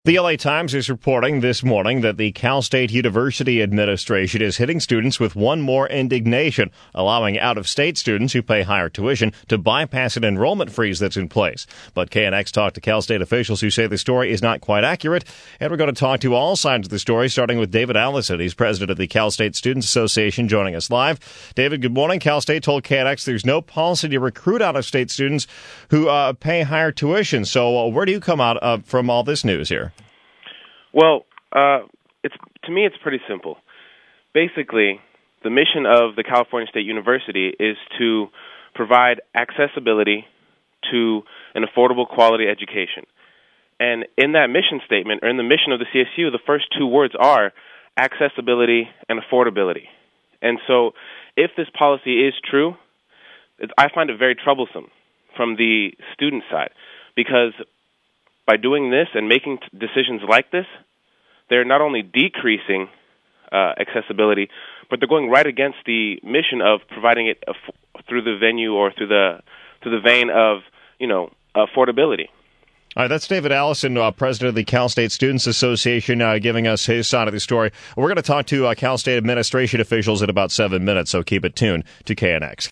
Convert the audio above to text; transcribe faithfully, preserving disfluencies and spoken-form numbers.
The L A Times is reporting this morning that the Cal State University administration is hitting students with one more indignation, allowing out-of-state students who pay higher tuition to bypass an enrollment freeze that's in place. But K N X talked to Cal State officials who say the story is not quite accurate, and we're going to talk to all sides of the story, starting with David Allison. He's president of the Cal State Students Association, joining us live. David, good morning. Cal State told K N X there's no policy to recruit out-of-state students who uh, pay higher tuition. So uh, where do you come out uh, from all this news here? Well, uh, it's to me, it's pretty simple. Basically, the mission of the California State University is to provide accessibility to an affordable quality education. And in that mission statement, or in the mission of the C S U, the first two words are accessibility and affordability. And so if this policy is true, it's, I find it very troublesome from the student side, because by doing this and making t- decisions like this, they're not only decreasing uh, accessibility, but they're going right against the mission of providing it aff- through the venue or through the through the vein of, you know, affordability. All right, that's David Allison, uh, president of the Cal State Students Association, uh, giving us his side of the story. We're going to talk to uh, Cal State administration officials in about seven minutes, so keep it tuned to K N X.